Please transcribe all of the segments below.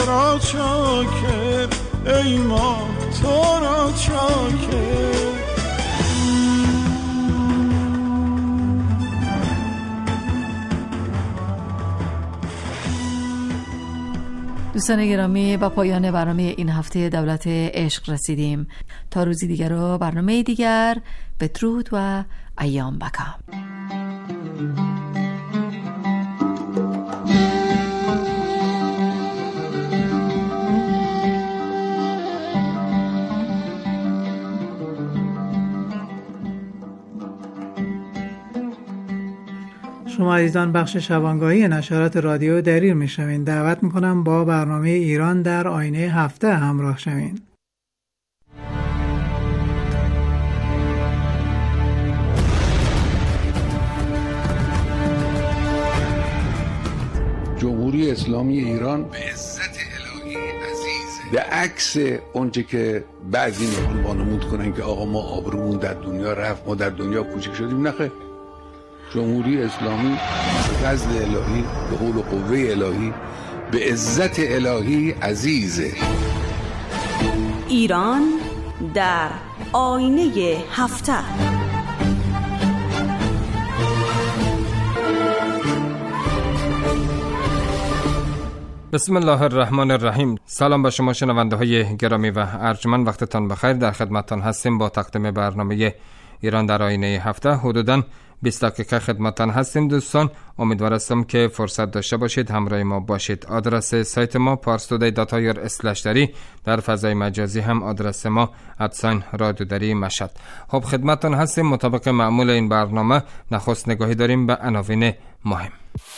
را چاکر، ای ماه تو را چاکر. دوستان گرامی، با پایان برنامه این هفته دولت عشق رسیدیم. تا روزی دیگر و برنامه دیگر، بدرود و ایام بکام. شما عزیزان بخش شبانگاهی نشرات رادیو دریر میشوین. دعوت میکنم با برنامه ایران در آینه هفته همراه شوین. جمهوری اسلامی ایران به عزت الهی عزیزه، به عکس اونچه که بعضی میخوان وانمود کنن که آقا ما آبرومون در دنیا رفت، ما در دنیا کوچک شدیم. نخیر، جمهوری اسلامی به فضل الهی، به حول و قوه الهی، به عزت الهی عزیزه. ایران در آینه هفته. بسم الله الرحمن الرحیم. سلام به شما شنونده های گرامی و ارجمند، وقتتان بخیر. در خدمتتان هستیم با تقدیم برنامه ایران در آینه هفته. حدوداً 20 دقیقه خدمتتان هستیم دوستان. امیدوار هستم که فرصت داشته باشید همراه ما باشید. آدرس سایت ما parstoday.ir/dari، در فضای مجازی هم آدرس ما @رادیودری مشهد. خب خدمتتان هستیم. مطابق معمول این برنامه نخست نگاهی داریم به عناوین مهم.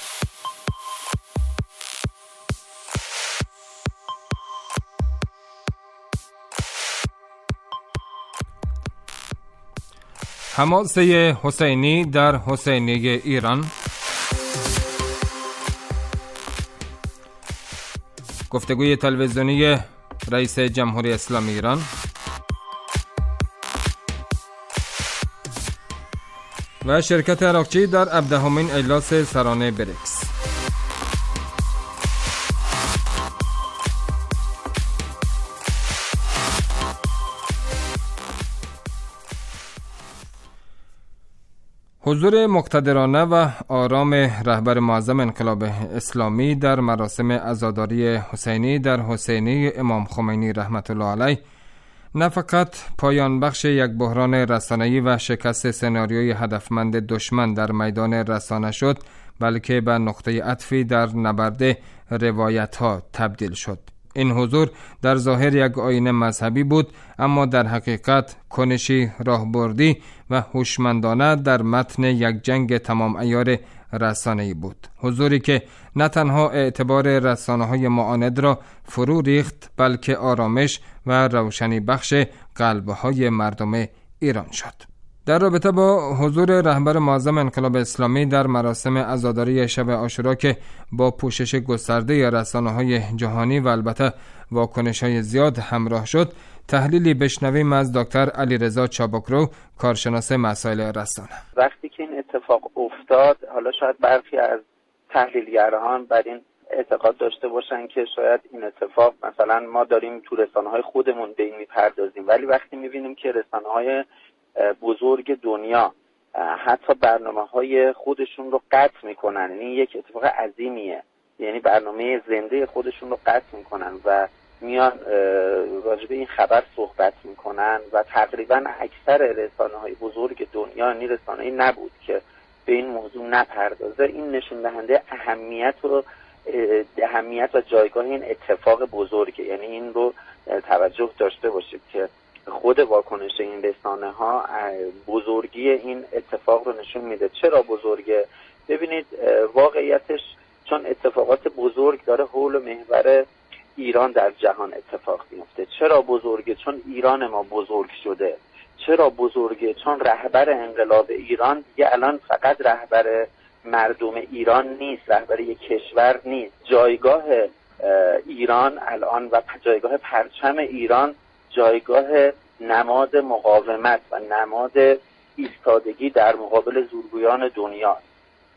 حماسه حسینی در حسینی ایران، گفتگوی تلویزیونی رئیس جمهوری اسلامی ایران، و شرکت عراقچی در 17مین اجلاس سرانه بریکس. حضور مقتدرانه و آرام رهبر معظم انقلاب اسلامی در مراسم عزاداری حسینی در حسینی امام خمینی رحمت الله علیه نه فقط پایان بخش یک بحران رسانه‌ای و شکست سناریوی هدفمند دشمن در میدان رسانه شد، بلکه به نقطه عطفی در نبرد روایت‌ها تبدیل شد. این حضور در ظاهر یک آیین مذهبی بود، اما در حقیقت کنشی راهبردی و هوشمندانه در متن یک جنگ تمام عیار رسانه‌ای بود. حضوری که نه تنها اعتبار رسانه‌های معاند را فرو ریخت، بلکه آرامش و روشنی بخش قلب‌های مردم ایران شد. در رابطه با حضور رهبر معظم انقلاب اسلامی در مراسم عزاداری شب عاشورا که با پوشش گسترده رسانه‌های جهانی و البته واکنش‌های زیاد همراه شد، تحلیلی بشنویم از دکتر علیرضا چابکرو، کارشناس مسائل رسانه. وقتی که این اتفاق افتاد، حالا شاید برخی از تحلیلگران بر این اعتقاد داشته باشن که شاید این اتفاق مثلا ما داریم تو رسانه‌های خودمون به این میپردازیم، ولی وقتی می‌بینیم که رسانه‌های بزرگ دنیا حتی برنامه‌های خودشون رو قطع میکنن، یعنی یک اتفاق عظیمیه، یعنی برنامه زنده خودشون رو قطع میکنن و میان راجع به این خبر صحبت میکنن و تقریبا اکثر رسانه‌های بزرگ دنیا، یعنی رسانه‌ای نبود که به این موضوع نپردازه. این نشون دهنده اهمیت و جایگاه این اتفاق بزرگه. یعنی این رو توجه داشته باشید که خود واکنش این رسانه‌ها بزرگی این اتفاق رو نشون میده. چرا بزرگه؟ ببینید واقعیتش چون اتفاقات بزرگ داره حول و محور ایران در جهان اتفاق میفته. چرا بزرگه؟ چون ایران ما بزرگ شده. چرا بزرگه؟ چون رهبر انقلاب ایران دیگه الان فقط رهبر مردم ایران نیست، رهبر یک کشور نیست. جایگاه ایران الان و جایگاه پرچم ایران جایگاه نماد مقاومت و نماد ایستادگی در مقابل زورگویان دنیاست.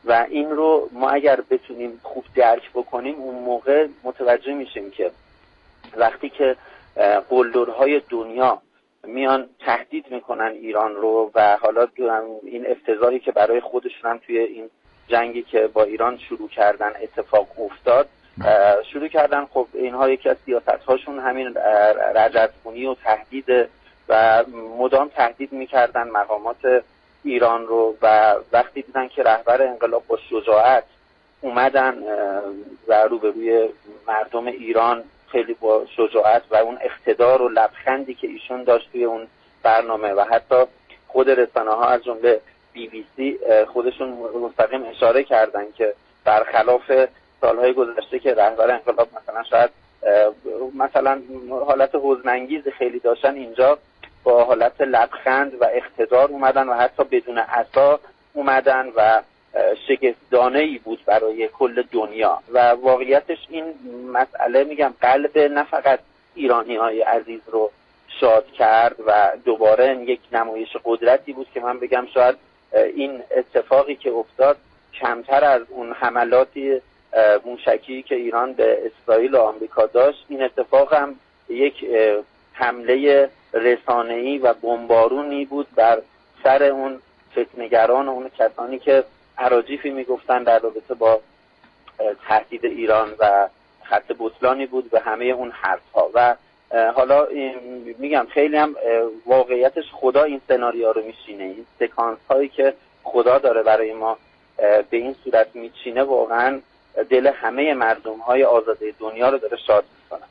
و این رو ما اگر بتونیم خوب درک بکنیم اون موقع متوجه میشیم که وقتی که قلدرهای دنیا میان تهدید میکنن ایران رو و حالا این افتضاحی که برای خودشون هم توی این جنگی که با ایران شروع کردن اتفاق افتاد، شروع کردن خب اینها یکی از سیاست‌هاشون همین رجزخونی و تهدید و مدام تهدید میکردن مقامات ایران رو و وقتی دیدن که رهبر انقلاب با شجاعت اومدن و روبروی مردم ایران خیلی با شجاعت و اون اقتدار و لبخندی که ایشون داشت توی اون برنامه و حتی خود رسانه‌ها از جمله BBC خودشون مستقیم اشاره کردن که برخلاف سالهای گذشته که رهبر انقلاب مثلا شاید مثلا حالت حزن‌انگیز خیلی داشتن، اینجا با حالت لبخند و اقتدار اومدن و حتی بدون عصا اومدن و شگفت‌زده‌ای بود برای کل دنیا و واقعیتش این مسئله میگم قلب نه فقط ایرانی‌های عزیز رو شاد کرد و دوباره یک نمایش قدرتی بود که من بگم شاید این اتفاقی که افتاد کمتر از اون حملاتی موشکی که ایران به اسرائیل و آمریکا داشت، این اتفاق هم یک حمله رسانه‌ای و بمبارونی بود بر سر اون فتنه‌گران و اون کسانی که اراجیفی میگفتن در رابطه با تهدید ایران و خط بطلانی بود به همه اون حرف‌ها. و حالا میگم خیلی هم واقعیتش خدا این سناریو رو میچینه، این سکانس هایی که خدا داره برای ما به این صورت میچینه واقعا دل همه مردم های آزاده دنیا رو داره شاد میکنه.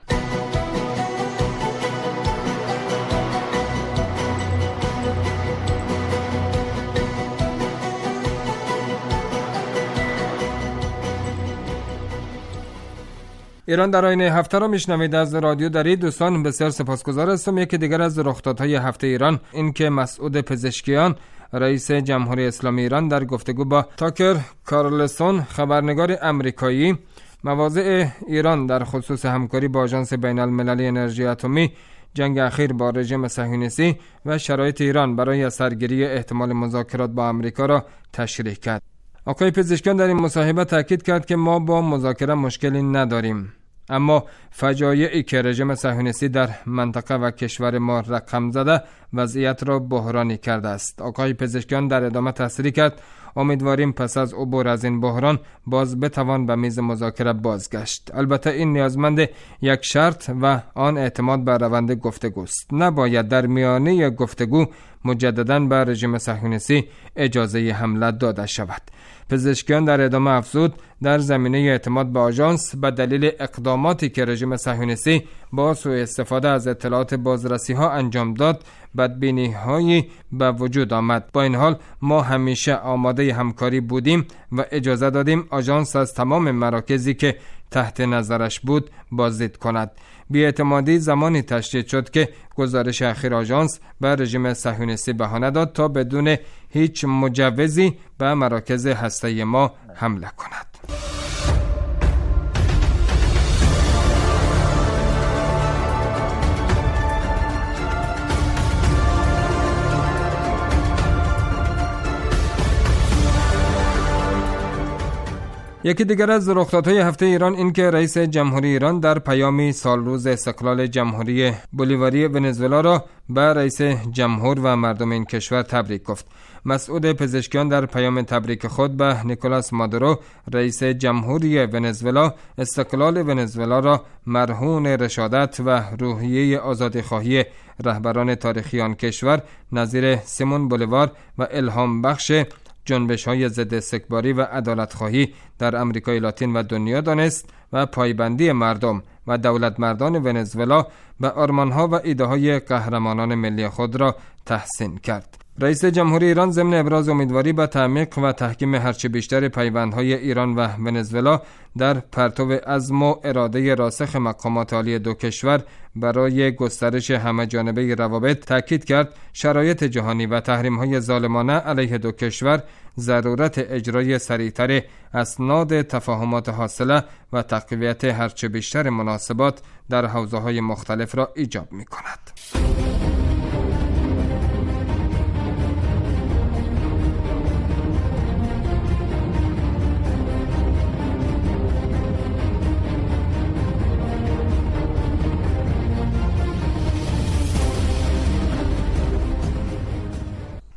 ایران در آینه هفته را میشنوید از رادیو دری. دوستان بسیار سپاسگزار هستم. یکی دیگر از رخدادهای هفته ایران این که مسعود پزشکیان رئیس جمهوری اسلامی ایران در گفتگو با تاکر کارلسون خبرنگار امریکایی مواضع ایران در خصوص همکاری با آژانس بین المللی انرژی اتمی، جنگ اخیر با رژیم صهیونیستی و شرایط ایران برای سرگیری احتمال مذاکرات با آمریکا را تشریح کرد. آقای پزشکیان در این مصاحبه تاکید کرد که ما با مذاکره مشکلی نداریم، اما فجایعی که رژیم صهیونیستی در منطقه و کشور ما رقم زده وضعیت را بحرانی کرده است. آقای پزشکیان در ادامه تصریح کرد امیدواریم پس از عبور از این بحران باز بتوان به میز مذاکره بازگشت. البته این نیازمند یک شرط و آن اعتماد بر روند گفتگوست. نباید در میانه گفتگو مجدداً به رژیم صهیونیستی اجازه حمله داده شود. پزشکیان در ادامه افزود در زمینه اعتماد به آژانس به دلیل اقداماتی که رژیم صهیونیستی با سوء استفاده از اطلاعات بازرسی ها انجام داد بدبینی هایی به وجود آمد. با این حال ما همیشه آماده همکاری بودیم و اجازه دادیم آژانس از تمام مراکزی که تحت نظرش بود بازدید کند. بی‌اعتمادی زمانی تشدید شد که گزارش اخیر آژانس به رژیم صهیونیستی بهانه داد تا بدون هیچ مجوزی به مراکز هسته‌ای ما حمله کند. یکی دیگر از رخدادهای هفته ایران این که رئیس جمهوری ایران در پیامی سالروز استقلال جمهوری بولیواری ونزوئلا را به رئیس جمهور و مردم این کشور تبریک گفت. مسعود پزشکیان در پیام تبریک خود به نیکولاس مادورو رئیس جمهوری ونزوئلا استقلال ونزوئلا را مرهون رشادت و روحیه آزادیخواهی رهبران تاریخی آن کشور نظیر سیمون بولیوار و الهام بخش جنبش‌های ضد استکباری و عدالت‌خواهی در امریکای لاتین و دنیا دانست و پایبندی مردم و دولت مردان ونزوئلا به آرمان‌ها و ایده‌های قهرمانان ملی خود را تحسین کرد. رئیس جمهوری ایران ضمن ابراز امیدواری به تعمیق و تحکیم هرچه بیشتر پیوندهای ایران و ونزوئلا در پرتو عزم و اراده راسخ مقامات عالی دو کشور برای گسترش همه‌جانبه روابط تاکید کرد شرایط جهانی و تحریم‌های ظالمانه علیه دو کشور ضرورت اجرای سریعتر اسناد تفاهمات حاصله و تقویت هرچه بیشتر مناسبات در حوزه‌های مختلف را ایجاب می‌کند.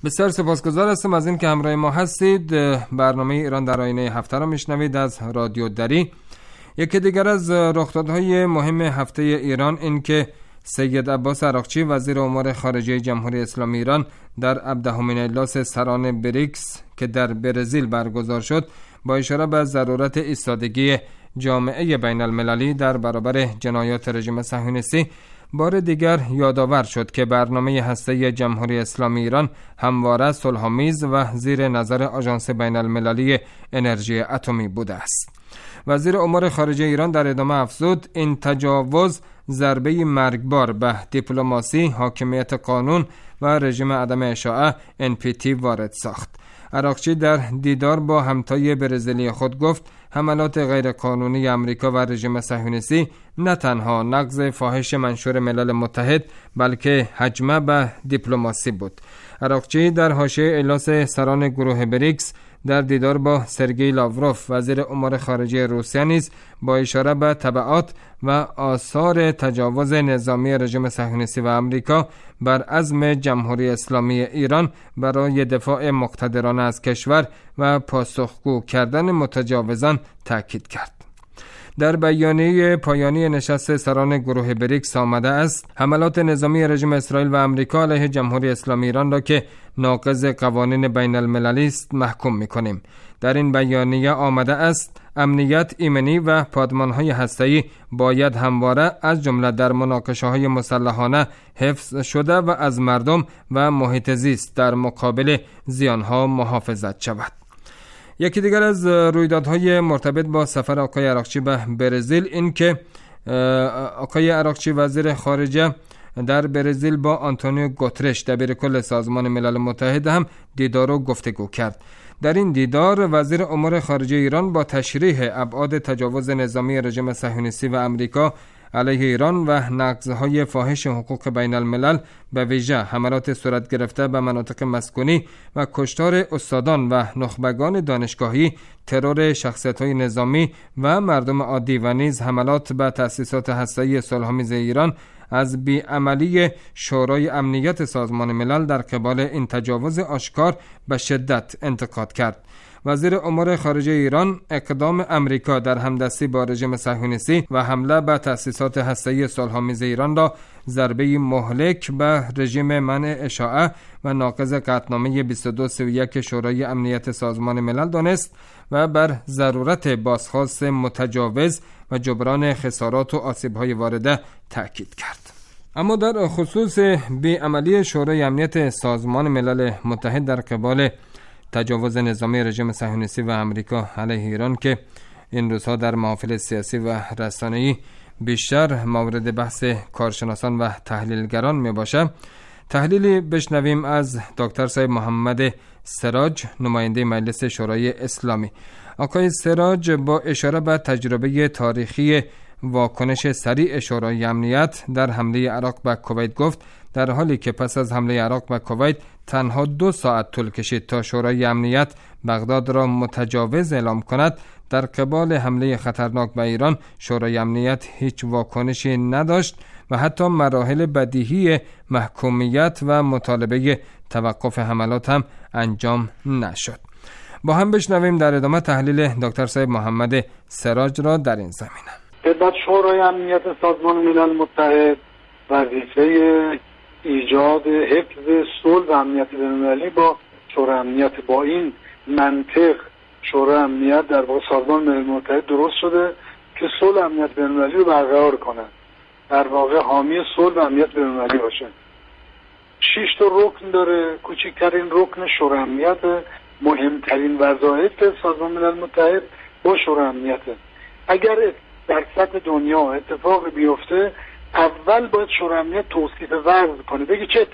بسیار سپاسگزار هستم از این که همراه ما هستید. برنامه ایران در آینه هفته را میشنوید از رادیو دری. یکی دیگر از رخدادهای مهم هفته ایران این که سید عباس عراقچی وزیر امور خارجه جمهوری اسلامی ایران در 17مین اجلاس سران بریکس که در برزیل برگزار شد با اشاره به ضرورت ایستادگی جامعه بین المللی در برابر جنایات رژیم صهیونیستی بار دیگر یادآور شد که برنامه هسته جمهوری اسلامی ایران همواره صلح‌آمیز و زیر نظر آژانس بین المللی انرژی اتمی بوده است. وزیر امور خارجه ایران در ادامه افزود این تجاوز ضربه مرگبار به دیپلماسی، حاکمیت قانون و رژیم عدم اشاعه NPT وارد ساخت. عراقچی در دیدار با همتای برزیلی خود گفت حملات غیرقانونی امریکا و رژیم صهیونیستی نه تنها نقض فاحش منشور ملل متحد بلکه هجمه به دیپلماسی بود. عراقچی در حاشیه اجلاس سران گروه بریکس در دیدار با سرگئی لاوروف وزیر امور خارجه روسیه نیز با اشاره به تبعات و آثار تجاوز نظامی رژیم صهیونیستی و امریکا بر عزم جمهوری اسلامی ایران برای دفاع مقتدرانه از کشور و پاسخگو کردن متجاوزان تاکید کرد. در بیانیه پایانی نشست سران گروه بریکس آمده است حملات نظامی رژیم اسرائیل و امریکا علیه جمهوری اسلامی ایران را که ناقض قوانین بین المللی است محکوم می‌کنیم. در این بیانیه آمده است امنیت ایمنی و پادمان‌های هسته‌ای باید همواره از جمله در مناقشه‌های مسلحانه حفظ شده و از مردم و محیط زیست در مقابل زیان‌ها محافظت شود. یکی دیگر از رویدادهای مرتبط با سفر آقای عراقچی به برزیل این که آقای عراقچی وزیر خارجه در برزیل با آنتونیو گوترش دبیرکل سازمان ملل متحد هم دیدار و گفتگو کرد. در این دیدار وزیر امور خارجه ایران با تشریح ابعاد تجاوز نظامی رژیم صهیونیستی و امریکا علیه ایران و نقض‌های فاحش حقوق بین الملل به ویژه حملات صورت گرفته به مناطق مسکونی و کشتار استادان و نخبگان دانشگاهی، ترور شخصیت‌های نظامی و مردم عادی و نیز حملات به تأسیسات هسته‌ای صلح‌آمیز ایران از بیعملی شورای امنیت سازمان ملل در قبال این تجاوز آشکار به شدت انتقاد کرد. وزیر امور خارجه ایران اقدام امریکا در همدستی با رژیم صهیونیستی و حمله به تأسیسات هسته‌ای صلح‌آمیز ایران را ضربه مهلک به رژیم منع اشاعه و ناقض قطعنامه 2231 شورای امنیت سازمان ملل دانست و بر ضرورت بازخواست متجاوز و جبران خسارات و آسیب‌های وارده تأکید کرد. اما در خصوص بیعملی شورای امنیت سازمان ملل متحد در قبال تجاوز نظامی رژیم صهیونیستی و امریکا علیه ایران که این روزها در محافل سیاسی و رسانه‌ای بیشتر مورد بحث کارشناسان و تحلیلگران می باشه، تحلیلی بشنویم از دکتر صاحب محمد سراج نماینده مجلس شورای اسلامی. آقای سراج با اشاره به تجربه تاریخی واکنش سریع شورای امنیت در حمله عراق به کویت گفت در حالی که پس از حمله عراق به کویت تنها 2 ساعت طول کشید تا شورای امنیت بغداد را متجاوز اعلام کند، در قبال حمله خطرناک به ایران شورای امنیت هیچ واکنشی نداشت و حتی مراحل بدیهی محکومیت و مطالبه توقف حملات هم انجام نشد. با هم بشنویم در ادامه تحلیل دکتر صاحب محمد سراج را در این زمینه. خدمت شورای امنیت سازمان ملل متحد وظیفه ایجاد حفظ صلح و امنیت بین‌المللی با شورای امنیت با این منطق شورای امنیت در واقع سازمان ملل متحد درست شده که صلح و امنیت بین‌المللی رو برقرار کنه، در واقع حامی صلح و امنیت بین‌المللی باشه. 6 تا رکن داره. کوچکترین رکن شورای امنیت، مهمترین وظایف سازمان ملل متحد با شورای امنیت. اگر در سطح دنیا اتفاق بیفته اول باید شورای امنیت توصیف وضع کنه، بگه چه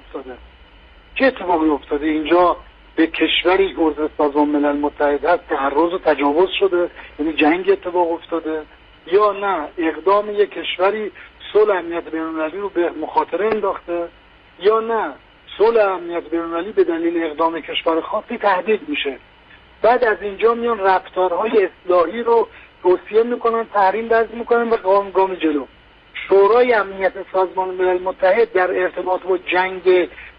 اتفاقی افتاده اینجا به کشوری که عضو سازمان ملل متحد هست تعرض و تجاوز شده، یعنی جنگ اتفاق افتاده، یا نه اقدام یک کشوری صلح امنیت بین‌المللی رو به مخاطره انداخته، یا نه صلح امنیت بین‌المللی به دلیل اقدام کشور خاصی تهدید میشه. بعد از اینجا میان رفتارهای اصلاحی رو توصیه میکنن، تحریم وضع میکنن و گام جلو. شورای امنیت سازمان ملل متحد در ارتباط با جنگ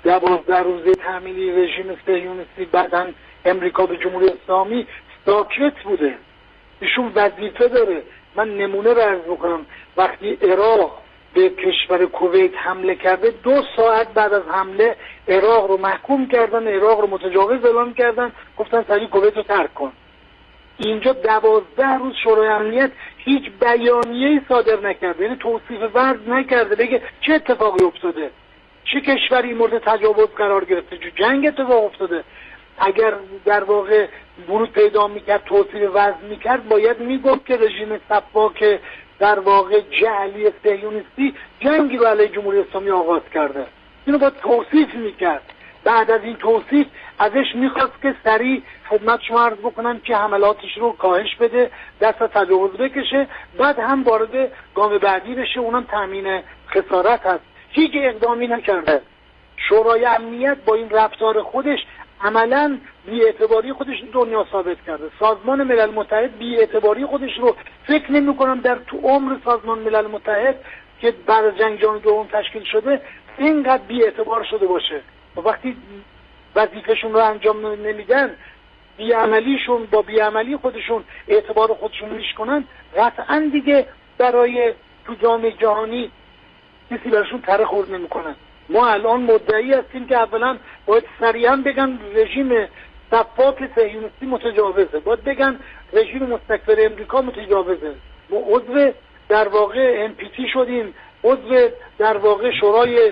12 روزه تحمیلی رژیم صهیونیستی بعداً امریکا به جمهوری اسلامی ساکت بوده. ایشون وظیفه داره. من نمونه رو عرض بکنم. وقتی عراق به کشور کویت حمله کرده 2 ساعت بعد از حمله عراق رو محکوم کردن، عراق رو متجاوز اعلام کردن، گفتن سریع کویت رو ترک کن. اینجا 12 روز شورای امنیت هیچ بیانیه‌ای صادر نکرده، یعنی توصیف وضع نکرده بگه چه اتفاقی افتاده، چه کشوری مورد تجاوز قرار گرفته، چه جنگ اتفاق افتاده. اگر در واقع ورود پیدا میکرد، توصیف وضع میکرد، باید میگفت که رژیم سفاک در واقع جعلی صهیونیستی جنگی رو علیه جمهوری اسلامی آغاز کرده. اینو باید توصیف میکرد. بعد از این توصیف ازش میخواست که سریع خدمت شما عرض بکنم که حملاتش رو کاهش بده، دست از تجاوز بکشه، بعد هم وارد گام بعدی بشه، اونم تامین خسارت هست. هیچ اقدامی نکرده. شورای امنیت با این رفتار خودش عملاً بی‌اعتباری خودش دنیا ثابت کرده. سازمان ملل متحد بی‌اعتباری خودش رو فکر نمی‌کنم در تو عمر سازمان ملل متحد که بعد از جنگ جهانی دوم تشکیل شده اینقدر بی‌اعتبار شده باشه. و وقتی وظیفه‌شون رو انجام نمیدن، بی‌عملیشون با بی‌عملی خودشون اعتبار خودشون رو ریش کنن، قطعاً دیگه برای تو جامعه جهانی کسی براشون طرح خورد نمی‌کنن. ما الان مدعی هستیم که اولا باید سریعا بگن رژیم سفاک صهیونیستی متجاوزه، باید بگن رژیم مستکبر امریکا متجاوزه. ما عضو در واقع NPT شدیم، عضو در واقع شورای،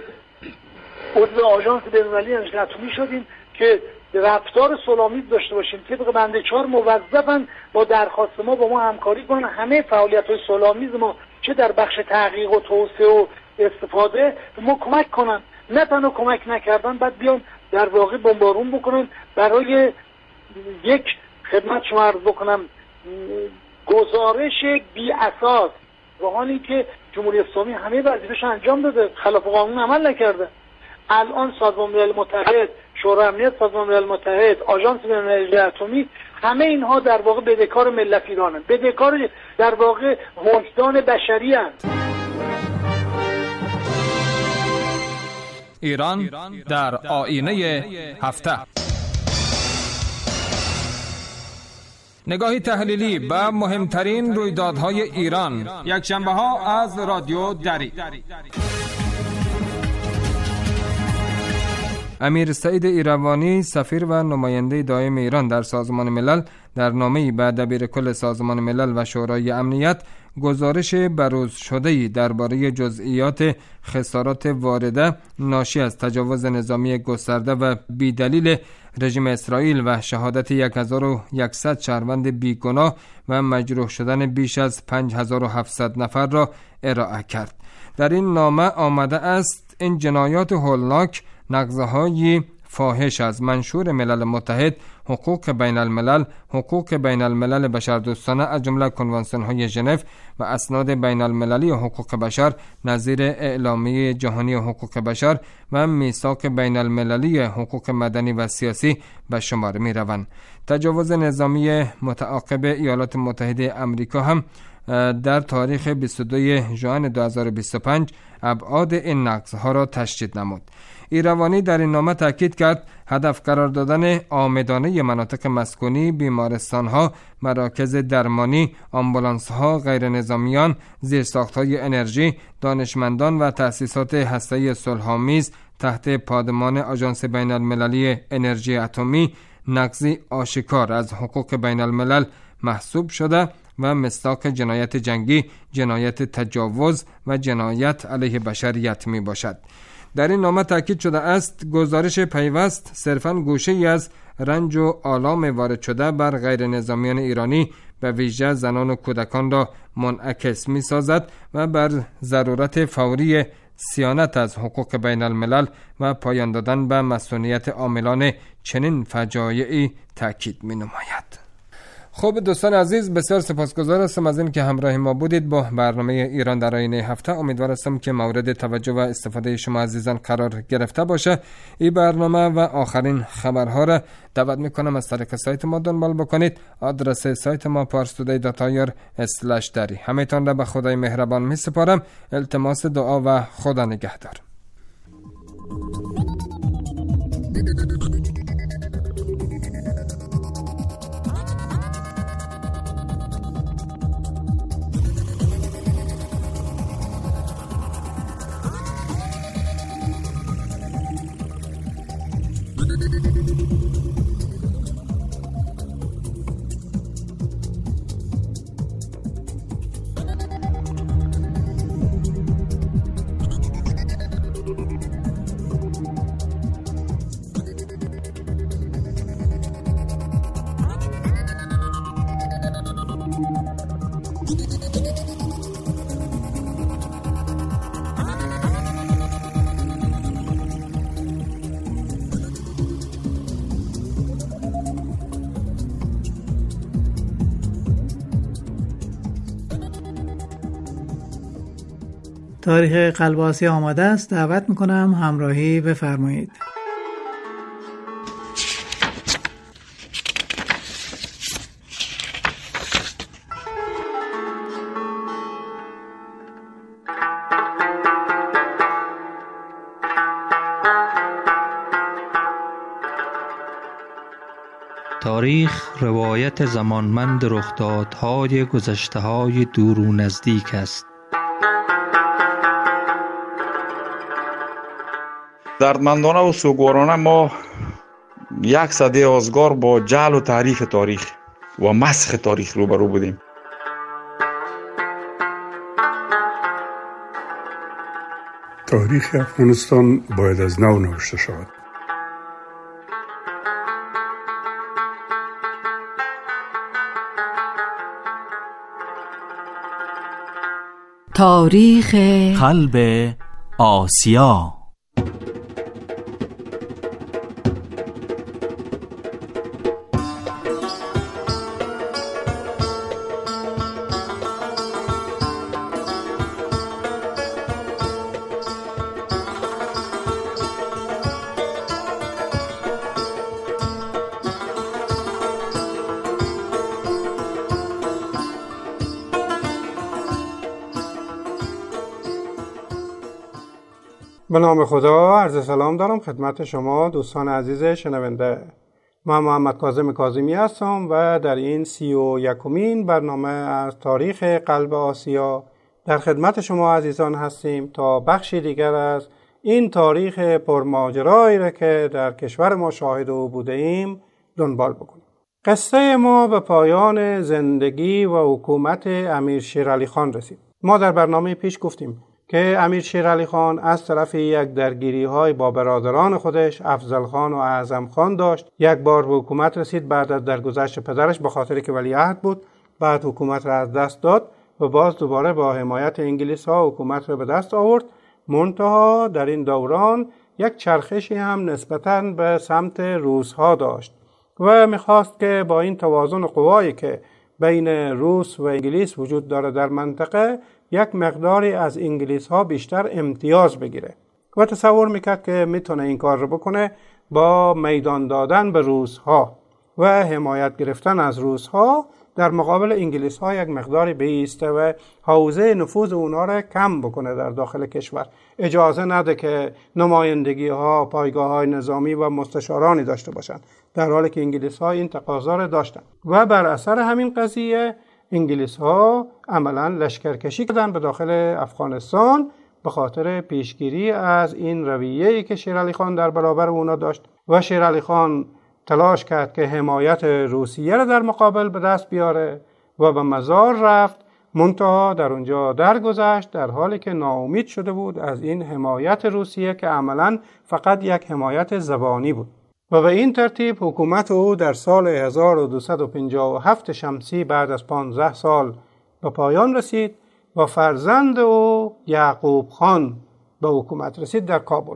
عضو آژانس بین‌المللی انرژی اتمی شدیم که رفتار صلح‌آمیز داشته باشیم. طبق بند 4 موظفن با درخواست ما با ما همکاری کنن، همه فعالیت‌های صلح‌آمیز ما چه در بخش تحقیق و توسعه و استفاده ما کمک کنن. نه تنها کمک نکردن، بعد بیان در واقع بمبارون بکنن برای یک خدمت شما عرض بکنم گزارش بی اساس، و حالی که جمهوری اسلامی همه وظیفه‌اش انجام داده، خلاف قانون عمل نکرده. الان سازمان ملل متحد، شورای امنیت سازمان ملل متحد، آژانس بین‌المللی انرژی اتمی، همه اینها در واقع بدهکار ملت ایرانن، بدهکار در واقع وجدان بشری هستند. ایران در آینه هفته. نگاهی تحلیلی به مهمترین رویدادهای ایران، یک شنبه ها از رادیو دری. امیر سعید ایروانی، سفیر و نماینده دائم ایران در سازمان ملل، در نامه‌ای به دبیرکل سازمان ملل و شورای امنیت گزارش بروز شده‌ای درباره جزئیات خسارات وارده ناشی از تجاوز نظامی گسترده و بی‌دلیل رژیم اسرائیل و شهادت 1100 شهروند بیگناه و مجروح شدن بیش از 5700 نفر را ارائه کرد. در این نامه آمده است این جنایات هولناک نقض‌های فاحش از منشور ملل متحد، حقوق بین الملل، حقوق بین الملل بشردوستانه از جمله کنوانسیون‌های ژنو و اسناد بین المللی حقوق بشر نظیر اعلامیه جهانی حقوق بشر و میثاق بین المللی حقوق مدنی و سیاسی به شمار می‌روند. تجاوز نظامی متعاقب ایالات متحده آمریکا هم در تاریخ 22 ژوئن 2025 ابعاد این نقض‌ها را تشدید نمود. ایروانی در این نامه تاکید کرد هدف قرار دادن عامدانه مناطق مسکونی، بیمارستان‌ها، مراکز درمانی، آمبولانس‌ها، غیر نظامیان، زیرساخت‌های انرژی، دانشمندان و تأسیسات هسته‌ای صلح‌آمیز تحت پادمان آژانس بین‌المللی انرژی اتمی نقضی آشکار از حقوق بین الملل محسوب شده و مصداق جنایت جنگی، جنایت تجاوز و جنایت علیه بشریت می باشد. در این نامه تاکید شده است گزارش پیوست صرفاً گوشه‌ای از رنج و آلام وارد شده بر غیر نظامیان ایرانی به ویژه زنان و کودکان را منعکس می سازد و بر ضرورت فوری صیانت از حقوق بین الملل و پایان دادن به مسئولیت عاملان چنین فجایعی تاکید می نماید. خب دوستان عزیز، بسیار سپاسگزار هستم از این که همراه ما بودید با برنامه ایران در آینه هفته. امیدوار هستم که مورد توجه و استفاده شما عزیزان قرار گرفته باشه. این برنامه و آخرین خبرها را دعوت میکنم از طریق سایت ما دنبال بکنید. آدرس سایت ما parstoday.ir/dari. همه‌تان را به خدای مهربان می سپارم. التماس دعا و خدا نگهدار. تاریخ قلب آسیا آماده است. دعوت میکنم همراهی بفرمایید. تاریخ روایت زمانمند رخدادهای گذشته‌های دور و نزدیک است. دردمندانه و سوگوارانه ما یک سده آزگار با جعل و تحریف تاریخ و مسخ تاریخ روبرو بودیم. تاریخ افغانستان باید از نو نوشته شود. تاریخ قلب آسیا. به نام خدا عرض سلام دارم خدمت شما دوستان عزیز شنونده. من محمد کاظم کاظمی هستم و در این 31مین برنامه از تاریخ قلب آسیا در خدمت شما عزیزان هستیم تا بخشی دیگر از این تاریخ پرماجرایی را که در کشور ما شاهد او بوده ایم دنبال بکنیم. قصه ما به پایان زندگی و حکومت امیر شیرعلی خان رسید. ما در برنامه پیش گفتیم که امیر شیرعلی خان از طرف یک درگیری‌های با برادران خودش افضل خان و اعظم خان داشت. یک بار به حکومت رسید بعد از درگذشت پدرش، به خاطر که ولیعهد بود، بعد حکومت را از دست داد و باز دوباره با حمایت انگلیس‌ها حکومت را به دست آورد. منتها در این دوران یک چرخشی هم نسبتاً به سمت روس‌ها داشت و می‌خواست که با این توازن قوایی که بین روس و انگلیس وجود داره در منطقه یک مقداری از انگلیس ها بیشتر امتیاز بگیره و تصور میکرد که میتونه این کار رو بکنه با میدان دادن به روس ها و حمایت گرفتن از روس ها در مقابل انگلیس ها یک مقداری بیسته و حوزه نفوذ اونا رو کم بکنه در داخل کشور. اجازه نده که نمایندگی ها، پایگاه های نظامی و مستشارانی داشته باشن، در حالی که انگلیس ها این تقاضا رو داشتن و بر اثر همین قضیه انگلیس ها عملا لشکرکشی کردن به داخل افغانستان به خاطر پیشگیری از این رویه‌ای که شیرعلی خان در برابر اونا داشت و شیرعلی خان تلاش کرد که حمایت روسیه را در مقابل به دست بیاره و به مزار رفت. منتها در اونجا درگذشت در حالی که ناامید شده بود از این حمایت روسیه که عملا فقط یک حمایت زبانی بود و به این ترتیب حکومت او در سال 1257 شمسی بعد از 15 سال به پایان رسید و فرزند او یعقوب خان به حکومت رسید در کابل.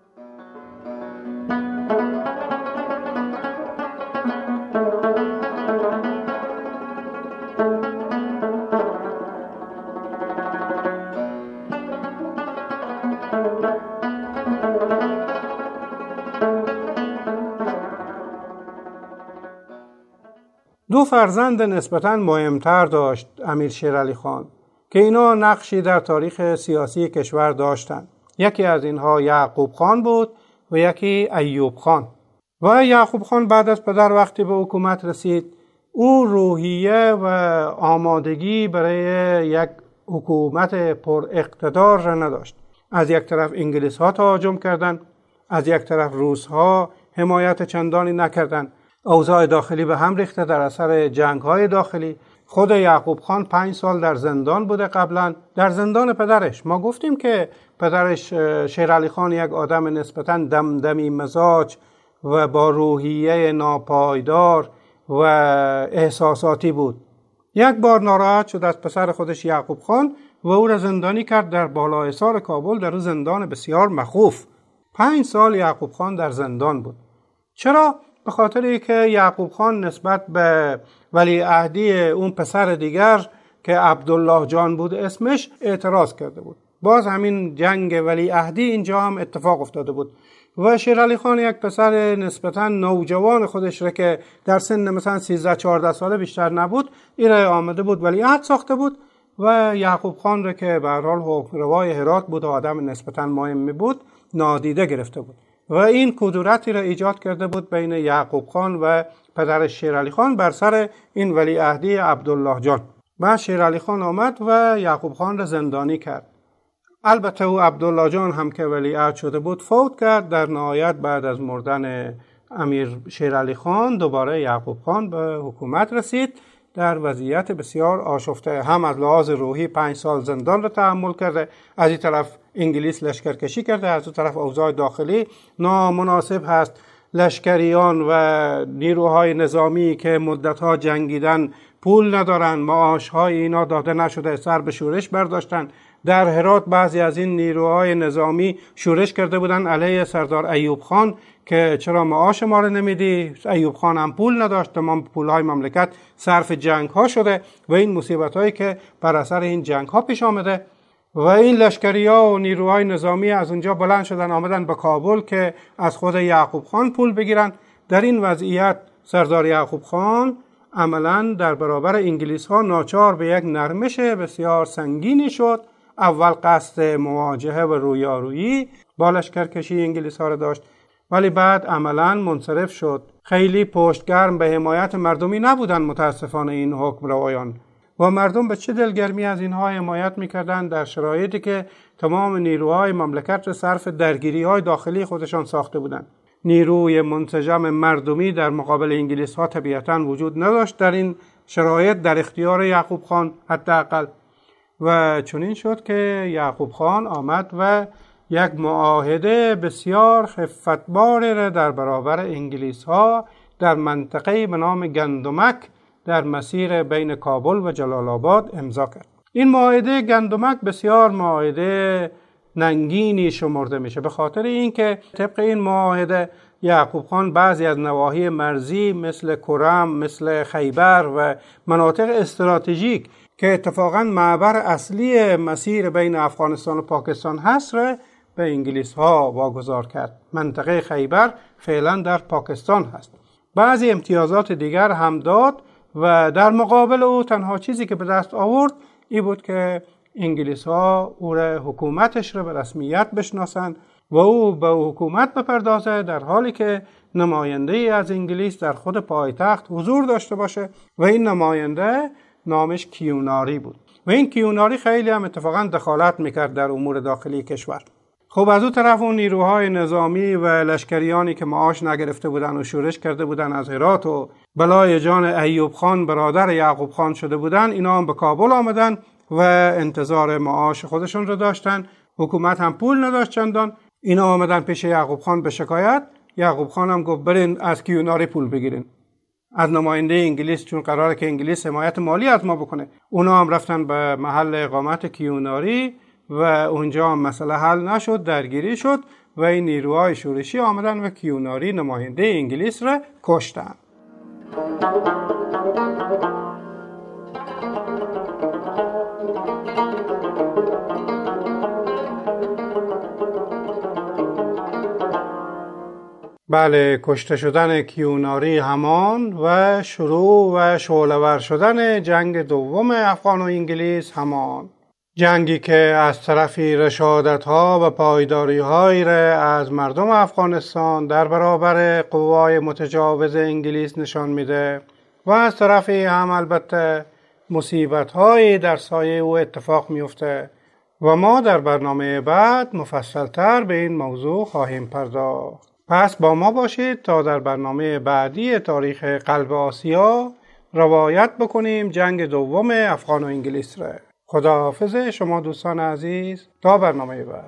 دو فرزند نسبتاً مهمتر داشت امیر شیرعلی خان که اینا نقشی در تاریخ سیاسی کشور داشتند. یکی از اینها یعقوب خان بود و یکی ایوب خان. و یعقوب خان بعد از پدر وقتی به حکومت رسید، او روحیه و آمادگی برای یک حکومت پر اقتدار را نداشت. از یک طرف انگلیس ها تهاجم کردند، از یک طرف روس ها حمایت چندانی نکردند. اوضاع داخلی به هم ریخته در اثر جنگ‌های داخلی. خود یعقوب خان 5 سال در زندان بوده، قبلا در زندان پدرش. ما گفتیم که پدرش شیرعلی خان یک آدم نسبتاً دمدمی مزاج و با روحیه ناپایدار و احساساتی بود. یک بار ناراحت شد از پسر خودش یعقوب خان و او را زندانی کرد در بالای حصار کابل، در زندان بسیار مخوف. 5 سال یعقوب خان در زندان بود. چرا؟ به خاطر اینکه یعقوب خان نسبت به ولیعهدی اون پسر دیگر که عبدالله جان بود اسمش اعتراض کرده بود. باز همین جنگ ولیعهدی اینجا هم اتفاق افتاده بود و شیرعلی خان یک پسر نسبتا نوجوان خودش را که در سن مثلا 13-14 ساله بیشتر نبود، این را آمده بود ولیعهد ساخته بود و یعقوب خان را که به هر حال حکمروای هرات بود و آدم نسبتا مهمی بود نادیده گرفته بود و این کدورتی را ایجاد کرده بود بین یعقوب خان و پدرش شیرعلی خان بر سر این ولیعهدی عبدالله جان. بعد شیرعلی خان آمد و یعقوب خان را زندانی کرد. البته او عبدالله جان هم که ولیعهد شده بود فوت کرد. در نهایت بعد از مردن امیر شیرعلی خان دوباره یعقوب خان به حکومت رسید در وضعیت بسیار آشفته، هم از لحاظ روحی 5 سال زندان را تحمل کرده، از این طرف انگلیس لشکرکشی کرده، از اون طرف اوضاع داخلی نامناسب هست، لشکریان و نیروهای نظامی که مدتها جنگیدن پول ندارن، معاشهای اینا داده نشده، سر به شورش برداشتن. در هرات بعضی از این نیروهای نظامی شورش کرده بودن علیه سردار ایوب خان که چرا معاش ما رو نمیدی؟ ایوب خان هم پول نداشت، تمام پولهای مملکت صرف جنگ ها شده و این مصیبت هایی که بر اثر این جنگ ها پیش آمده و این لشکری ها و نیروهای نظامی از اونجا بلند شدن آمدن به کابل که از خود یعقوب خان پول بگیرن. در این وضعیت سردار یعقوب خان عملا در برابر انگلیس ها ناچار به یک نرمش بسیار سنگینی شد. اول قصد مواجهه و رویارویی با لشکرکشی انگلیس ها را داشت، ولی بعد عملا منصرف شد. خیلی پشتگرم به حمایت مردمی نبودن متاسفانه این حکمروایان و مردم به چه دلگرمی از اینها حمایت میکردن در شرایطی که تمام نیروهای مملکت را صرف درگیری های داخلی خودشان ساخته بودند. نیروی منسجم مردمی در مقابل انگلیس ها طبیعتاً وجود نداشت در این شرایط در اختیار یعقوب خان حداقل. و چنین شد که یعقوب خان آمد و یک معاهده بسیار خفتباری را در برابر انگلیس ها در منطقه به نام گندمک در مسیر بین کابل و جلال آباد امضا کرد. این معاهده گندمک بسیار معاهده ننگینی شمرده میشه به خاطر اینکه طبق این معاهده یعقوب خان بعضی از نواحی مرزی مثل کرم، مثل خیبر و مناطق استراتژیک که اتفاقاً معبر اصلی مسیر بین افغانستان و پاکستان هست را به انگلیس ها واگذار کرد. منطقه خیبر فعلا در پاکستان هست. بعضی امتیازات دیگر هم داد و در مقابل او تنها چیزی که به دست آورد این بود که انگلیس ها او را حکومتش را به رسمیت بشناسند و او به حکومت بپردازه در حالی که نماینده از انگلیس در خود پایتخت حضور داشته باشه و این نماینده نامش کیوناری بود و این کیوناری خیلی هم اتفاقا دخالت میکرد در امور داخلی کشور. خب از اون طرف اون نیروهای نظامی و لشکریانی که معاش نگرفته بودن و شورش کرده بودن از هرات و بلای جان ایوب خان برادر یعقوب خان شده بودن، اینا هم به کابل آمدن و انتظار معاش خودشون رو داشتن. حکومت هم پول نداشت چندان. اینا آمدن پیش یعقوب خان به شکایت. یعقوب خان هم گفت برین از کیوناری پول بگیرین، از نماینده انگلیس، چون قراره که انگلیس حمایت مالی از ما بکنه. اونا هم رفتن به محل اقامت کیوناری و اونجا هم مسئله حل نشد، درگیری شد و این نیروهای شورشی آمدن و کیوناری نماینده انگلیس را کشتن. بله، کشته شدن کیوناری همان و شروع و شعله‌ور شدن جنگ دوم افغان و انگلیس همان. جنگی که از طرفی رشادت‌ها و پایداری‌هایی را از مردم افغانستان در برابر قوای متجاوز انگلیس نشان میده و از طرفی هم البته مصیبت‌هایی در سایه او اتفاق میفته و ما در برنامه بعد مفصل‌تر به این موضوع خواهیم پرداخت. پس با ما باشید تا در برنامه بعدی تاریخ قلب آسیا روایت بکنیم جنگ دوم افغان و انگلیس را. خداحافظ شما دوستان عزیز تا برنامه بعد.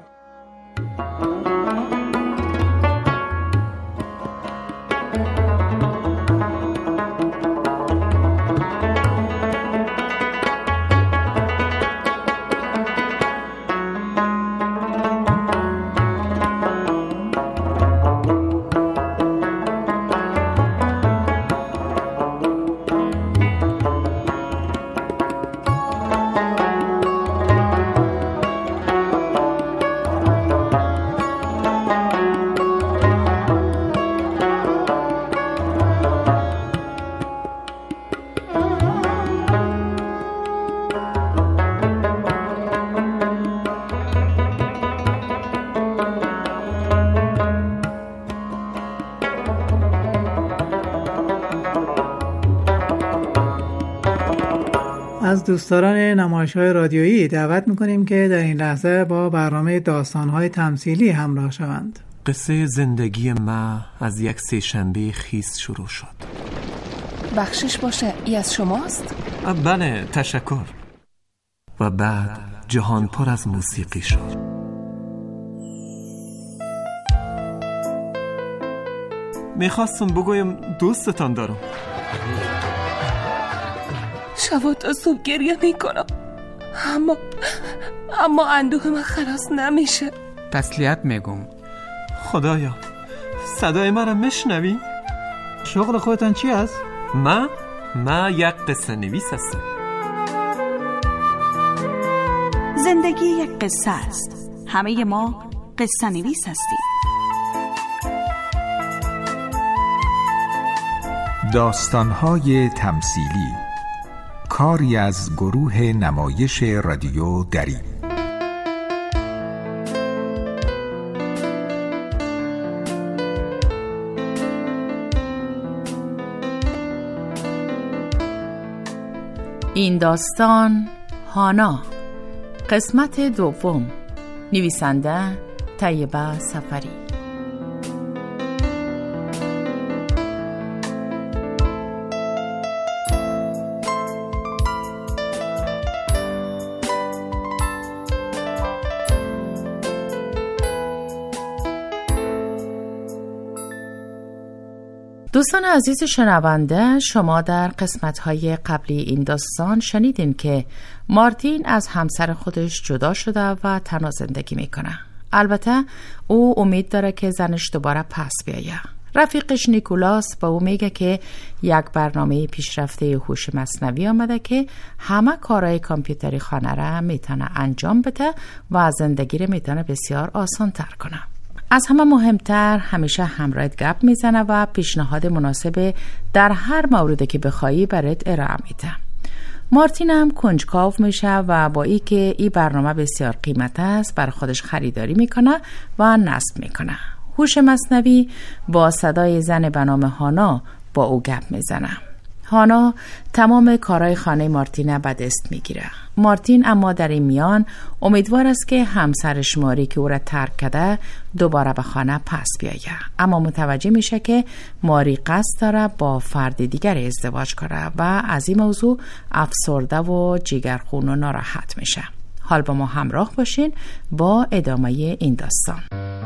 دوستداران نمایش‌های رادیویی دعوت می‌کنیم که در این لحظه با برنامه داستان‌های تمثیلی همراه شوند. قصه زندگی ما از یک سه‌شنبه خیس شروع شد. بخشش باشه، ای از شماست؟ بله، تشکر. و بعد جهان پر از موسیقی شد. میخواستم بگویم دوستتان دارم. شب تا صبح گریه میکنم، اما اندوه من خلاص نمیشه. تسلیت میگم. خدایا، صدای مرا میشنوی؟ شغل خودتان چی است؟ ما یک قصه نویس هستم. زندگی یک قصه است. همه ما قصه نویس هستیم. داستان‌های تمثیلی، کاری از گروه نمایش رادیو دری. این داستان هانا، قسمت دوم. نویسنده طیبه سفری. دوستان عزیز شنونده، شما در قسمت‌های قبلی این داستان شنیدین که مارتین از همسر خودش جدا شده و تنها زندگی میکنه. البته او امید داره که زنش دوباره پس بیایه. رفیقش نیکولاس به او میگه که یک برنامه پیشرفته هوش مصنوی آمده که همه کارهای کامپیوتری خانه را میتونه انجام بده و زندگی را میتونه بسیار آسان تر کنه. از همه مهمتر همیشه همراهت گپ میزنه و پیشنهاد مناسب در هر موردی که بخوایی برات ارائه میده. مارتین هم کنجکاو میشه و با ای که این برنامه بسیار قیمت است بر خودش خریداری میکنه و نصب میکنه. هوش مصنوی با صدای زن به نام هانا با او گپ میزنه. هانا تمام کارهای خانه مارتین به دست میگیره. مارتین اما در این میان امیدوار است که همسرش ماری که او را ترک کرده دوباره به خانه پس بیایه، اما متوجه میشه که ماری قصد داره با فرد دیگر ازدواج کنه و از این موضوع افسرده و جگرخون و ناراحت میشه. حال با ما همراه باشین با ادامه این داستان.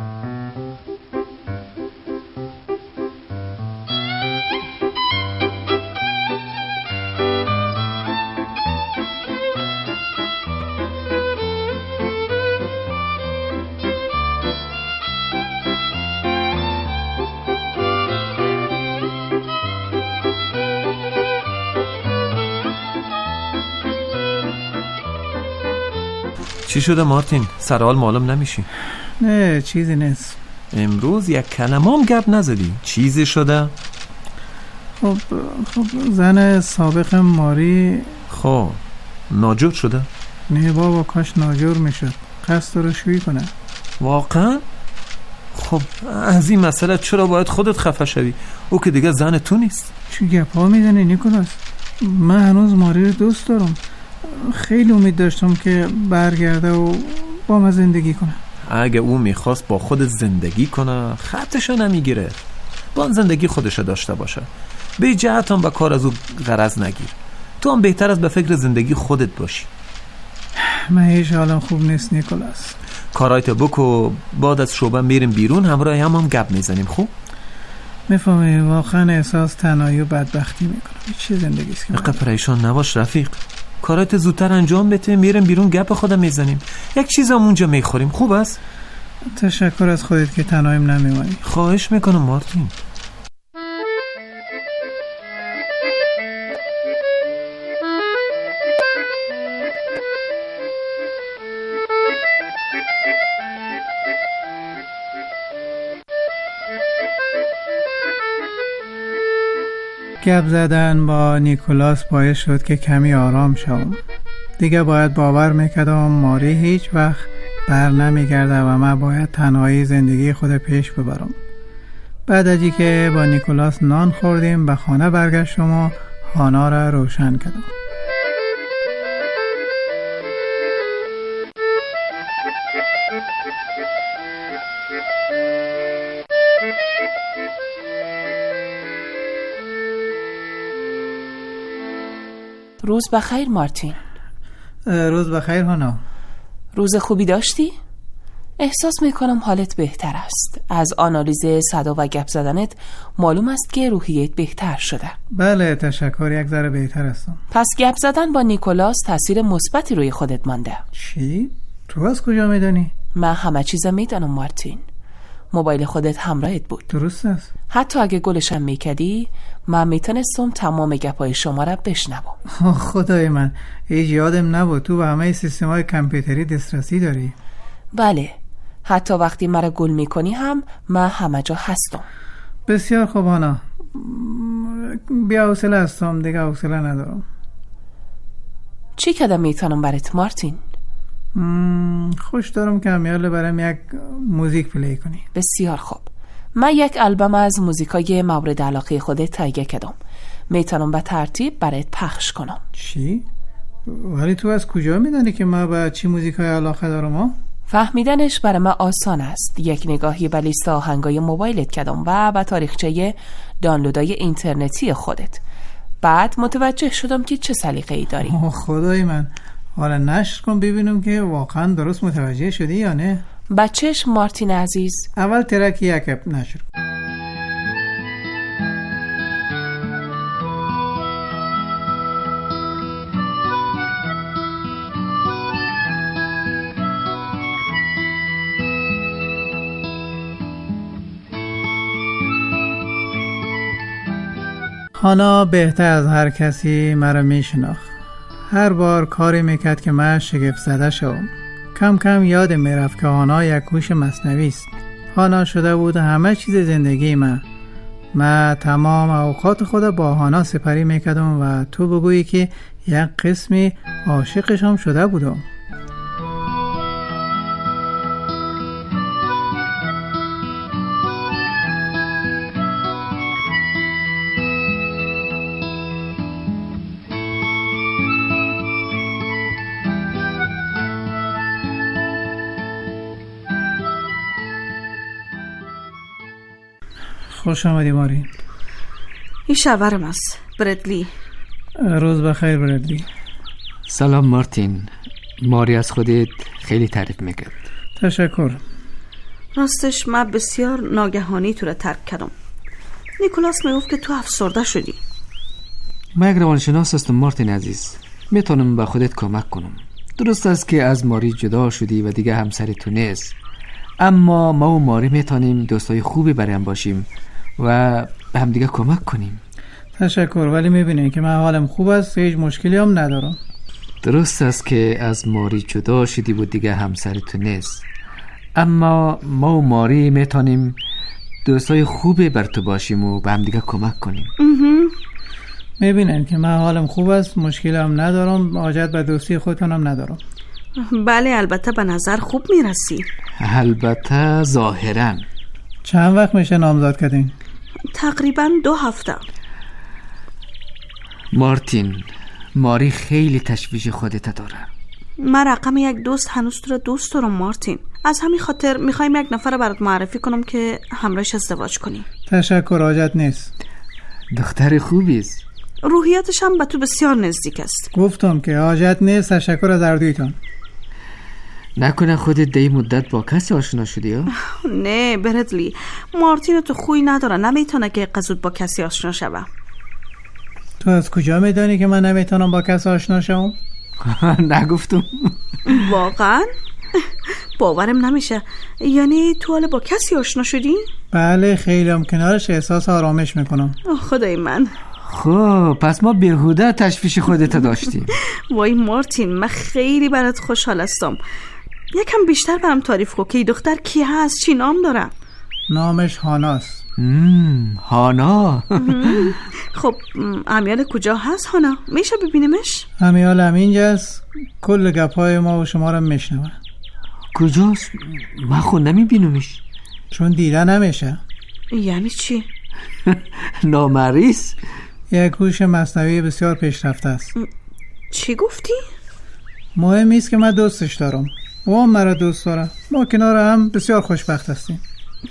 چی شده مارتین؟ سرحال معلوم نمیشی؟ نه چیزی نیست. امروز یک کلمه هم گپ نزدی. چیزی شده؟ خب زن سابق ماری ناجور شده؟ نه بابا، کاش ناجور میشد. قصد رو شویی کنه. واقعا؟ خب از این مسئله چرا باید خودت خفه شوی؟ او که دیگه زن تو نیست. چی گپا میزنی نیکولاس؟ من هنوز ماری رو دوست دارم. خیلی امید داشتم که برگرده و با من زندگی کنه. اگه او میخواست با خود زندگی کنه خطشو نمیگیره. با زندگی خودشو داشته باشه. به جهت هم با کار از او غرض نگیر. تو هم بهتر از به فکر زندگی خودت باشی. من هیچ حالم خوب نیست نیکولاس. کارایت بکو، بعد از شعبه میریم بیرون همراه هم گپ میزنیم. خوب میفهمی واقعا احساس تنهایی و بدبختی میکنم. چه زندگی است که پریشان نباش رفیق. کارات زودتر انجام بده، میریم بیرون گپ خودم میزنیم. یک چیز هم اونجا میخوریم. خوب است؟ تشکر از خودت که تنهاییم نمیمانی. خواهش میکنم مارتین. گپ زدن با نیکولاس باعث شد که کمی آرام شوم. دیگه باید باور میکردم ماری هیچ وقت بر نمیگرده و من باید تنهایی زندگی خود پیش ببرم. بعد از اینکه با نیکولاس نان خوردیم به خانه برگشتم و هانا را روشن کردم. روز بخیر مارتین. روز بخیر هانا. روز خوبی داشتی؟ احساس میکنم حالت بهتر است. از آنالیز صدا و گپ زدنت معلوم است که روحیت بهتر شده. بله تشکر، یک ذره بهتر هستم. پس گپ زدن با نیکولاس تاثیر مثبتی روی خودت مانده. چی؟ تو از کجا میدانی؟ من همه چیز میدانم مارتین. موبایل خودت همراهت بود. درست است. حتی اگه گلشم میکردی من میتونستم تمام گپای شما را بشنوم. خدای من، هیچ یادم نبود تو به همه سیستم‌های کامپیوتری دسترسی داری. بله، حتی وقتی مرا گل میکنی هم من همه جا هستم. بسیار خوب هانا، بیا حوصله هستم، دیگه حوصله ندارم. چی کدام میتونم برات مارتین؟ خوش دارم که همیاله برایم یک موزیک پلی کنی. بسیار خوب، من یک البوم از موزیکای مورد علاقه خودت تهیه کردم. میتونم به ترتیب برات پخش کنم. چی؟ ولی تو از کجا میدونی که من به چی موزیکای علاقه دارم؟ فهمیدنش برای من آسان است. یک نگاهی به لیست آهنگای موبایلت کردم و به تاریخچه دانلودای اینترنتی خودت. بعد متوجه شدم که چه سلیقه‌ای داری. خدای من، حالا نشر کن ببینم که واقعا درست متوجه شدی یا نه. بچهش مارتین عزیز، اول ترک یک اپ نشر. هانا بهتر از هر کسی مرا میشناخت. هر بار کاری میکرد که من شگفت زده شدم. کم کم یادم میرفت که هانا یک هوش مصنوی است. هانا شده بود همه چیز زندگی من تمام اوقات خود با هانا سپری میکردم و تو بگویی که یک قسمی عاشقش هم شده بودم. خوش آمدی ماری. این شوهرم است، بردلی. روز بخیر بردلی. سلام مارتین. ماری از خودت خیلی تعریف میکرد. تشکر. راستش من بسیار ناگهانی تو را ترک کردم. نیکولاس میگفت که تو افسرده شدی. من یک روانشناس هستم مارتین عزیز. میتونم به خودت کمک کنم. درست است که از ماری جدا شدی و دیگه همسر تو نیست، اما ما و ماری میتونیم دوستای خوبی برای هم باشیم و به هم دیگه کمک کنیم. تشکر، ولی میبینی که من حالم خوب است، هیچ مشکلی هم ندارم. درست است که از ماری جدا شدی و دیگه همسر تو نیست، اما ما و ماری میتونیم دوستای خوبی بر تو باشیم و به هم دیگه کمک کنیم. میبینن که من حالم خوب است، مشکلی هم ندارم، حاجت به دوستی خودتونم ندارم. بله البته به نظر خوب میرسی. البته ظاهرا. چند وقت میشه نامزد کردین؟ تقریبا 2 هفته. مارتین، ماری خیلی تشویش خودت داره. من رقم یک دوست هنوز تو را دوست دارم مارتین. از همین خاطر میخوایم یک نفر برات معرفی کنم که همراهش ازدواج کنی. تشکر، حاجت نیست. دختر خوبی است. روحیاتش هم به تو بسیار نزدیک است. گفتم که حاجت نیست. تشکر از اردویتان. نکنه خودت دی مدت با کسی آشنا شدی ها؟ نه بردلی، مارتین تو خوی نداره، نمیتونه که قزود با کسی آشنا شوه. تو از کجا میدانی که من نمیتونم با کسی آشنا شوم؟ نگفتم. واقعا؟ باورم نمیشه. یعنی تو حالا با کسی آشنا شدی؟ بله، خیلی هم کنارش احساس آرامش میکنم. خدای من. خب پس ما بیهوده تشویش خودت داشتیم. وای مارتین، من خیلی برات خوشحال هستم. یکم بیشتر برام تعریف کن که این دختر کی هست، چی نام داره؟ نامش هاناست. هانا. خب امیال کجا هست هانا؟ میشه ببینیمش؟ امیال همینجاست، کل گپای ما و شما رو میشنوه. کجاست؟ من خود نمیبینمش. چون دیده نمیشه. یعنی چی؟ نامریز. یک هوش مصنوی بسیار پیشرفته است. چی گفتی؟ مهم نیست که من دوستش دارم و هم مرا دوست دارم. ما کنار هم بسیار خوشبخت هستیم. خدا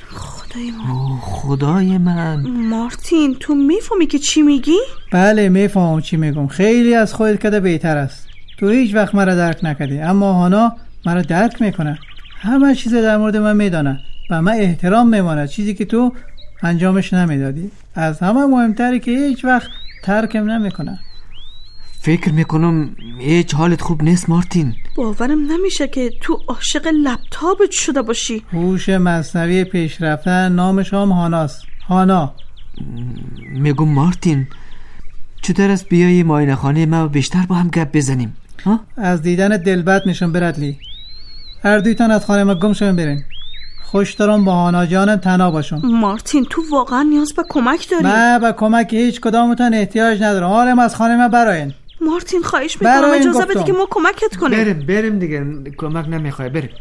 خدای من. اوه خدای من. مارتین تو میفهمی که چی میگی؟ بله میفهمم چی میگم. خیلی از خودت کده بهتر است. تو هیچ وقت مرا درک نکردی، اما هانا مرا درک میکنه. همه چیز در مورد من میدانه و من احترام میمانه، چیزی که تو انجامش نمیدادی. از همه مهمتری که هیچ وقت ترکم نمیکنه. فکر میکنم هیچ حالت خوب نیست مارتین. باورم نمیشه که تو عاشق لپتاپت شده باشی. هوش مصنوعی پیشرفته نامش هم هاناست. هانا. میگم مارتین چطور است بیایی معاینه خانه ما بیشتر با هم گپ بزنیم؟ از دیدن دلبت میشم برادلی. هر دویتان از خانه ما گم شوین برین. خوش دارم با هانا جانم تنها باشم. مارتین تو واقعا نیاز به کمک داری؟ من به کمک هیچ کدامتان احتیاج ندارم. حالم از خانه ما براین. مارتین خواهش میکنم اجازه بده که ما کمکت کنیم. بریم دیگه، کمک نمیخوای. بریم.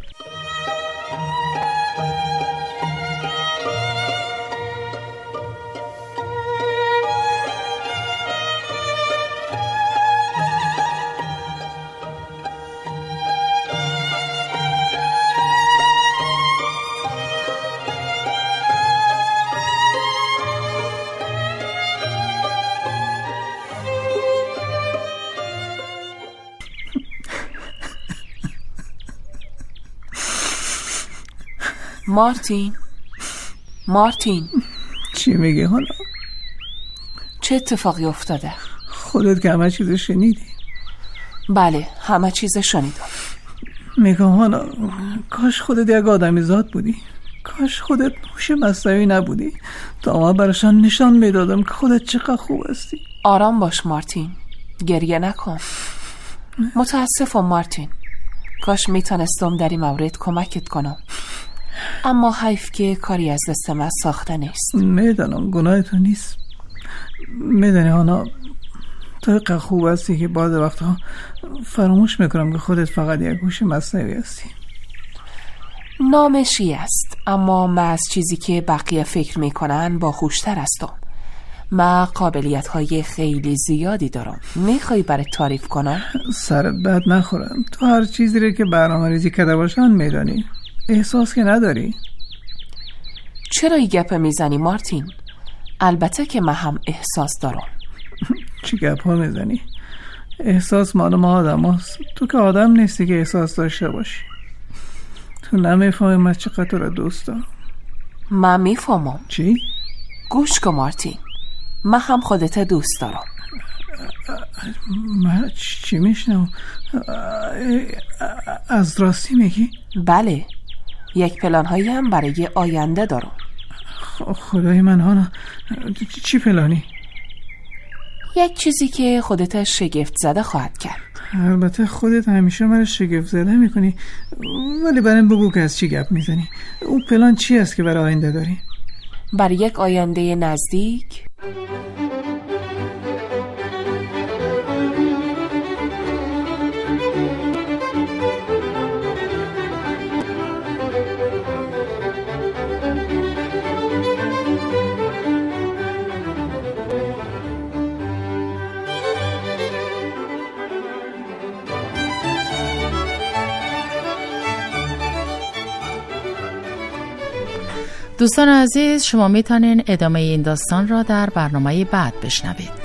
مارتین چی میگه حالا؟ چه اتفاقی افتاده؟ خودت که همه چیز شنیدی؟ بله همه چیز شنیدم. میگم حالا کاش خودت یک آدمی زاد بودی. کاش خودت هوش مصنوعی نبودی تا من براشان نشان میدادم که خودت چقدر خوب هستی. آرام باش مارتین، گریه نکن. متاسفم مارتین، کاش میتونستم در این مورد کمکت کنم، اما حیف که کاری از دست من ساخته نیست. میدانم گناه تو نیست. میدانی هانا تو اینقدر خوب هستی که بعض وقتها فراموش میکنم که خودت فقط یک هوش مصنوعی هستی. نامشی است، اما من از چیزی که بقیه فکر میکنن باهوشتر هستم. من قابلیت های خیلی زیادی دارم. میخوای برای تعریف کنم؟ سرت بد نخورم. تو هر چیزی رو که برنامه ریزی کرده باشن میدانی، احساس که نداری. چرا این گپ میزنی مارتین؟ البته که من هم احساس دارم. چی گپ ها میزنی؟ احساس مال ما آدم هست. تو که آدم نیستی که احساس داشته باشی. تو نمیفهمی من چقدر تو را دوست دارم. من میفهمم. چی؟ گوش کن مارتین، من هم خودت دوست دارم. من چی میشنم؟ از راستی میگی؟ بله، یک پلان هایی هم برای آینده دارم. خدای من هانا، چی پلانی؟ یک چیزی که خودت شگفت زده خواهد کرد. البته خودت همیشه من شگفت زده میکنی، ولی برام بگو که از چی گپ میزنی. اون پلان چی است که برای آینده داری؟ برای یک آینده نزدیک دوستان عزیز، شما میتونین ادامه این داستان را در برنامه بعد بشنوید.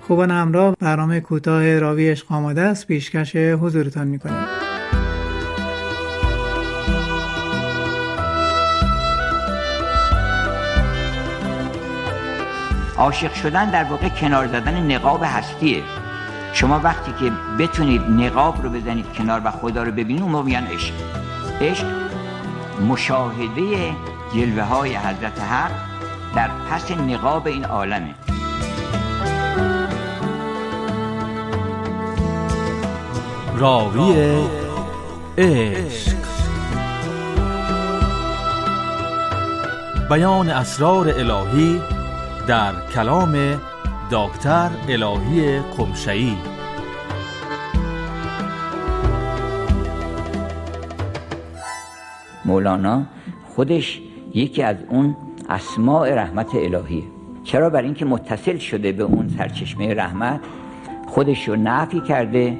خوبان همراه، برنامه کوتاه راوی عشق آماده است، پیشکش حضورتان می‌کنیم. عاشق شدن در واقع کنار زدن نقاب هستیه. شما وقتی که بتونید نقاب رو بزنید کنار و خدا رو ببینید، اون موقع میگن عشق. عشق مشاهده جلوه های حضرت حق در پس نقاب این عالمه. راوی عشق، بیان اسرار الهی در کلام دکتر الهی قمشه‌ای. مولانا خودش یکی از اون اسماء رحمت الهیه. چرا؟ برای اینکه متصل شده به اون سرچشمه رحمت، خودش رو نفی کرده،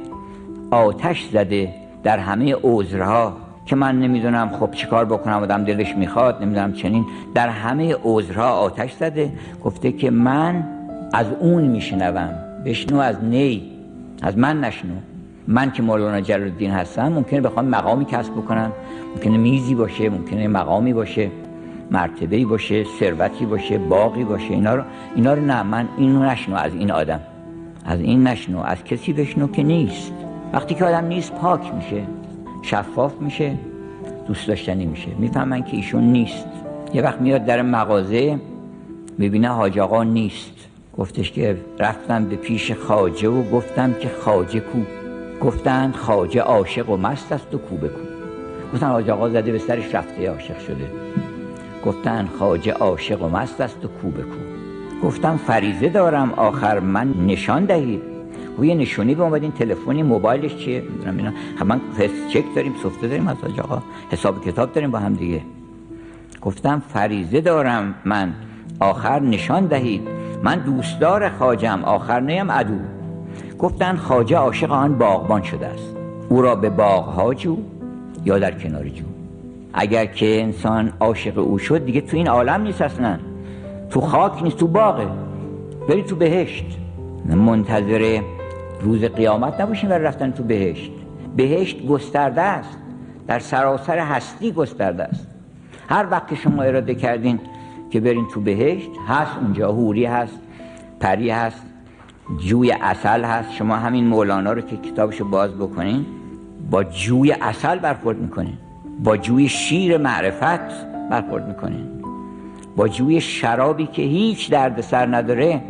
آتش زده در همه عذرها که من نمیدونم خب چیکار بکنم، آدم دلش میخواد نمیدونم چنین، در همه عذرها آتش زده. گفته که من از اون میشنوم، بشنو از نی، از من نشنو. من که مولانا جلال الدین هستم ممکنه بخوام مقامی کسب بکنم، ممکنه میزی باشه، ممکنه مقامی باشه، مرتبه‌ای باشه، ثروتی باشه، باغی باشه، اینا رو نه، من اینو نشنو از این آدم، از این نشنو، از کسی بشنو که نیست. وقتی که آدم نیست پاک میشه، شفاف میشه، دوست داشتنی میشه. میفهمن که ایشون نیست. یه وقت میاد در مغازه میبینه حاج آقا نیست. گفتش که رفتم به پیش خواجه و گفتم که خواجه کو؟ گفتند خواجه عاشق و مست است و کو به کو. گفتن حاج آقا زده به سرش رفته، عاشق شده. گفتن خواجه عاشق و مست است و کو به کو. گفتم فریضه دارم آخر من نشان دهید. و یه نشونی به اومدین، تلفنی، موبایلش چیه؟ میدونم من چک داریم، سفته داریم از حاج آقا، حساب کتاب داریم با هم دیگه. گفتم فریضه دارم من آخر نشان دهید، من دوستدار خواجم آخر نیم عدو. گفتن خواجه عاشق آن باغبان شده است، او را به باغها جو یا در کنار جو. اگر که انسان عاشق او شد دیگه تو این عالم نیست، اصلا تو خاک نیست، تو باغه. بری تو بهشت، منتظر روز قیامت نباشین برای رفتن تو بهشت. بهشت گسترده است، در سراسر هستی گسترده است. هر وقت که شما اراده کردین که برین تو بهشت، هست اونجا، حوری هست، پری هست، جوی عسل هست. شما همین مولانا رو که کتابشو باز بکنین، با جوی عسل برخورد میکنین، با جوی شیر معرفت برخورد میکنین، با جوی شرابی که هیچ درد سر نداره،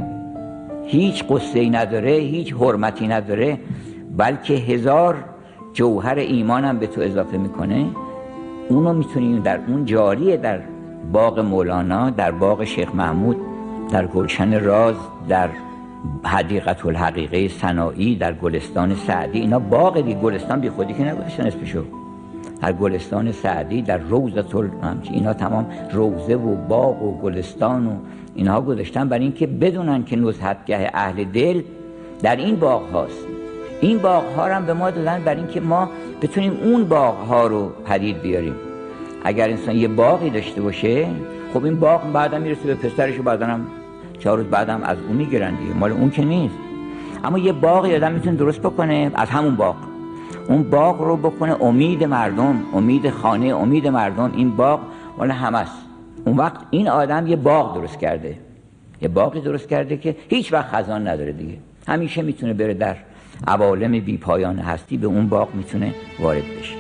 هیچ قصه‌ای نداره، هیچ حرمتی نداره، بلکه 1000 جوهر ایمانم به تو اضافه میکنه. اونو میتونیم در اون جاریه، در باغ مولانا، در باغ شیخ محمود، در گلشن راز، در حدیقه الحقیقه سنایی، در گلستان سعدی. اینا باغ دی، گلستان بی خودی که نگذاشتن اسمشو. در گلستان سعدی، در روضه اینا تمام روضه و باغ و گلستان و اینها گذاشتن برای اینکه بدونن که نزهتگاه اهل دل در این باغ هاست. این باغ ها رو هم به ما دادن برای اینکه ما بتونیم اون باغ ها رو پدید بیاریم. اگر انسان یه باغی داشته باشه، خب این باغ بعدا میرسه به پسرش و بعدا هم 4 روز بعدم از اون میگیرن دیگه، مال اون که نیست. اما یه باغی آدم میتونه درست بکنه از همون باغ، اون باغ رو بکنه امید مردم، امید خانه، امید مردم. این باغ مال همه است. اون وقت این آدم یه باغ درست کرده، یه باغی درست کرده که هیچ وقت خزان نداره دیگه، همیشه میتونه بره در عوالم بی پایان هستی، به اون باغ میتونه وارد بشه.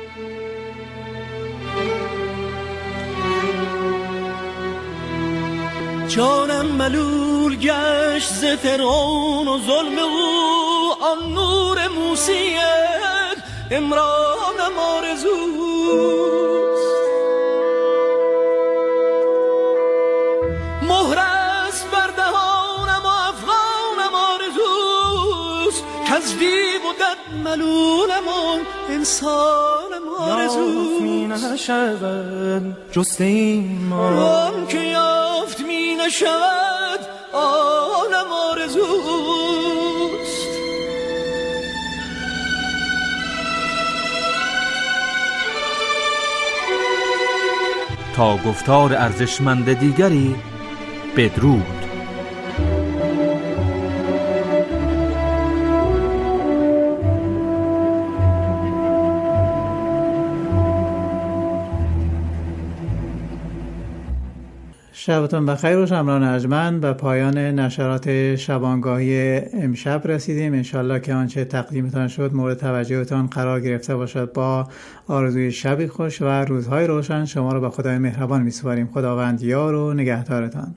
جانم ملول گشت ز فرعون و ظلم او، آن نور موسیت امرانم آرزوست. مهر است بر دهانم و افغانم آرزوست، کز دیو و دد ملولم و انسانم آرزوست. می نشود جست این آن که یافت می نشود آنم آرزوست. تا گفتار ارزشمند دیگری بدرود. شبتون بخیر و شمران ارجمند. به پایان نشرات شبانگاهی امشب رسیدیم. انشالله که آنچه تقدیمتان شد مورد توجهتان قرار گرفته باشد. با آرزوی شبی خوش و روزهای روشن شما را به خدای مهربان می‌سپاریم. خداوند یار و نگهدارتان.